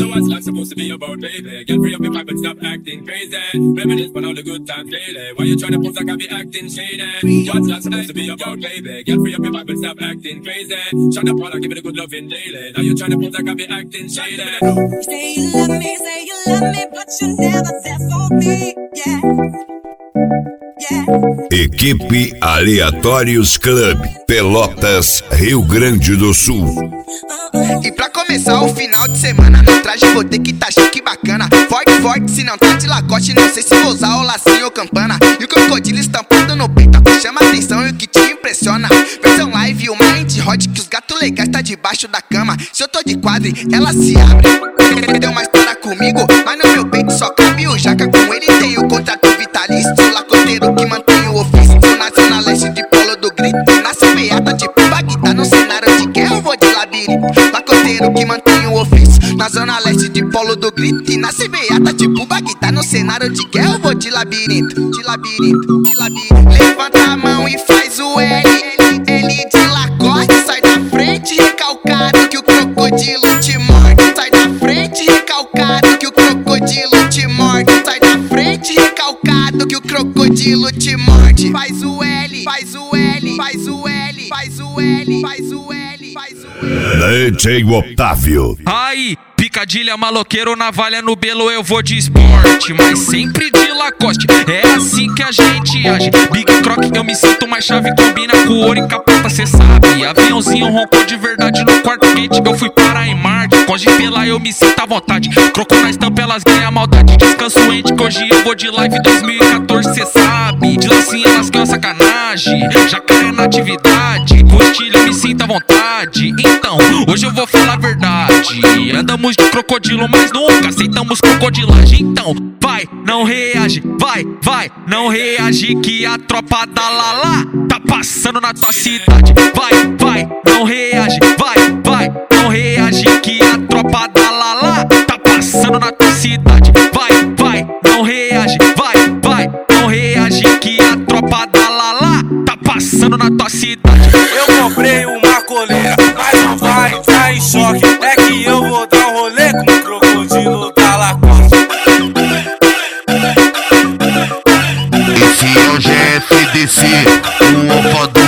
what's life supposed to be about, baby? Get free up your vibe and stop acting crazy. Reminisce on all the good times daily. Why you trying to pose like I be acting shady? What's life supposed to be about, baby? Get free up your vibe and stop acting crazy. Shut up while I give it a good loving daily. Now you trying to pose like I be acting shady. Say you love me, but you're never there for me, yeah. Equipe Aleatórios Club, Pelotas, Rio Grande do Sul. E pra começar o final de semana, no traje vou ter que tá chique bacana. Forte, forte, se não tá de Lacoste, não sei se vou usar o lacinho ou campana. E o crocodilo estampado no peito, o que chama atenção e o que te impressiona. Versão live, uma end hot, que os gatos legais tá debaixo da cama. Se eu tô de quadre, ela se abre. Deu uma história comigo, mas no meu peito só cabe o jaca. Com ele tem o contrato vitalício, lacoteiro que mantém o ofício. Na zona leste de Polo do Grito, e na beata de Bagdá. No cenário de guerra eu vou de labirinto, lacoteiro que mantém o ofício. Na zona leste de Polo do Grito, e na beata de Bagdá. No cenário de guerra eu vou de labirinto, de labirinto, de labirinto. Levanta a mão e faz o L, L de Lacoste. Sai da frente recalcado que o crocodilo te morde. Sai da frente recalcado que o crocodilo te morde. Sai da frente recalcado que o crocodilo te morde. Faz o L, faz o L, faz o L, faz o L, faz o L, faz o L. DJ Otávio. Aí, picadilha, maloqueiro, navalha no belo, eu vou de esporte, mas sempre de Lacoste. É assim que a gente age. Big Croc, eu me sinto mais chave, combina com ouro e capota, cê sabe. Aviãozinho roncou de verdade no quarto quente, eu fui parar em Marte. Com pela eu me sinto à vontade. Croco na estampa, elas ganham maldade. Descanso ente, que hoje eu vou de live 2014, cê sabe. De lacinha elas ganham sacanagem, jacaré na atividade. Com estilo eu me sinto à vontade. Então, hoje eu vou falar a verdade. Andamos de crocodilo, mas nunca aceitamos crocodilagem. Então, vai, não reage, vai, vai, não reage, que a tropa da Lala tá passando na tua cidade. Vai, vai, não reage, vai, vai, não reage, que a tropa da Lala tá passando na tua cidade. Vai, vai, não reage, vai, vai, não reage, que a tropa da Lala tá passando na tua cidade. Eu comprei uma coleira, mas não vai entrar em choque. É que eu vou dar um rolê com o crocodilo da Lacoste. Esse é o GFDC, o fodão.